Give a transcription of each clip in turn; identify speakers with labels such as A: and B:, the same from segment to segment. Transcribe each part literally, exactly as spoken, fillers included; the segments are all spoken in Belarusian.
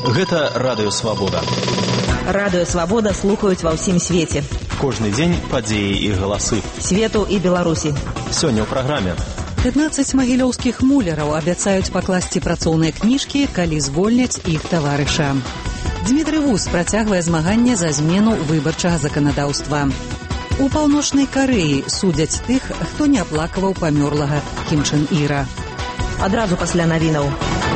A: Гэта Радыё Свабода.
B: Радыё Свабода слухаюць ва ўсім свеце.
A: Кожны дзень падзеі і галасы.
B: Свету і Беларусі.
A: Сёння ў праграме.
C: пятнаццаць магілёўскіх муляраў абяцаюць пакласці працоўныя кніжкі, калі звольняць іх таварыша. Дмітрый Вус працягвае змаганне за змену выбарчага заканадаўства. У Паўночнай Карэі судзяць тых, хто не аплакаваў памёрлага Кім Чен Іра.
B: Адразу пасля навінаў.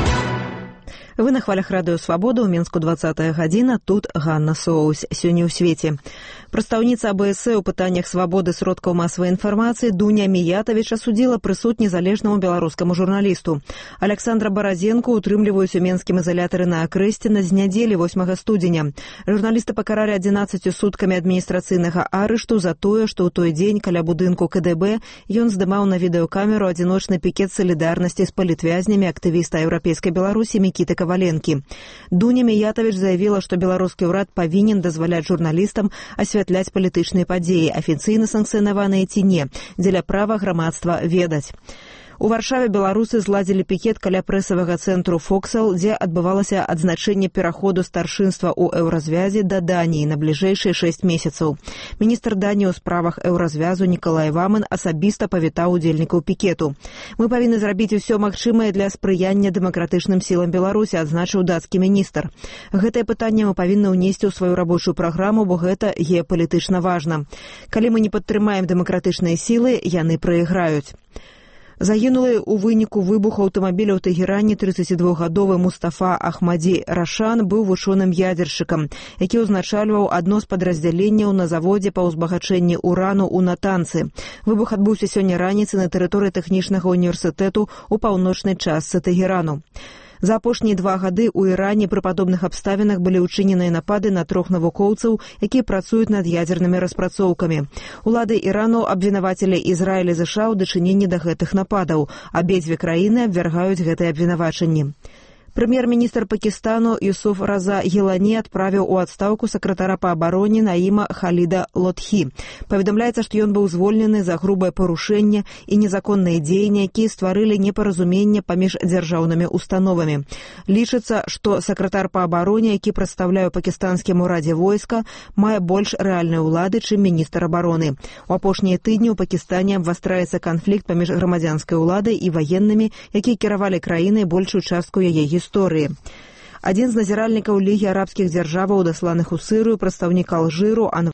B: Вы на хвалях Радыё Свабода, ў Мінску двадцатая гадзіна, тут Ганна Соус. Сёння ў свеце. Прадстаўніца АБС ў пытаннях свабоды сродкаў масавай інфармацыі Дуня Міятавіч асудзіла прысуд незалежнаму беларускаму журналісту. Аляксандра Баразенку утрымліваюць у менскім изолятары на Акрэсціна з нядзелі восьмага студзеня. Журналіста пакаралі адзінаццаццю суткамі адміністрацыйнага арышту за тое, што ў той дзень каля будынку КДБ ён здымаў на відэакамеру адзіночны пікет салідарнасці з палітвязнямі актывіста еўрапейскай Беларусі Мікіты Каваленкі. Дуня Міятавіч заявіла, што беларускі ўрад павінен дазваляць журналістам асвятляць палітычныя падзеі, афіцыйна санкцыянаваныя ці не, дзеля права грамадства ведаць. У Варшаве беларусы зладзілі пікет каля прэсавага цэнтру «Фоксал», дзе адбывалася адзначэнне пераходу старшынства ў еўразвязе да Даніі на бліжэйшыя шэсць месяцаў. Міністр Даніі ў справах еўразвязу Нікалай Ваман асабіста павітаў удзельнікаў пікету. Мы павінны зрабіць усё магчымае для спрыяння дэмакратычным сілам Беларусі, адзначыў дацкі міністр. Гэтае пытанне мы павінны ўнесці ў сваю рабочую праграму, бо гэта геапалітычна важна. Калі мы не падтрымаем дэмакратычныя сілы, яны прайграюць. Загінулы ў выніку выбуху аўтамабіля ў Тэгеране трыццацідвухгадовы Мустафа Ахмадзі Рашан быў вучоным ядзершчыкам, які ўзначальваў адно з падраздзяленняў на заводзе па ўзбагачэнні урану ў Натанцы. Выбух адбыўся сёння раніцай на тэрыторыі тэхнічнага універсітэту ў паўночнай частцы Тэгерану. За апошнія два гады ў Іране пры падобных абставінах былі ўчыненыя напады на трох навукоўцаў, якія працуюць над ядзернымі распрацоўкамі. Улады Ірану абвінавацілі Ізраіль і ЗША ў дачыненні да гэтых нападаў. Абедзве краіны абвяргаюць гэтыя абвінавачанні. Прэм'ер-міністр Пакістану Юсуф Раза Гілані адправіў у адстаўку сакратара па абароне Наіма Халіда Лотхі. Паведамляецца, што ён быў звольнены за грубае парушэнне і незаконныя дзеянні, якія стварылі непаразуменне паміж дзяржаўнымі установамі. Лічыцца, што сакратар па абароне, які прадстаўляе ў пакістанскім урадзе войска, мае больш рэальныя ўлады, чым міністр абароны. У апошнія тыдні ў Пакістане абвастраецца канфлікт паміж грамадзянскай уладай і ваеннымі, якія кіравалі краінай большую частку яе гісторыі. Адзін з назіральнікаў Лігі арабскіх дзяржаваў, дасланых у Сырыю, прадстаўнік Алжыру Анвар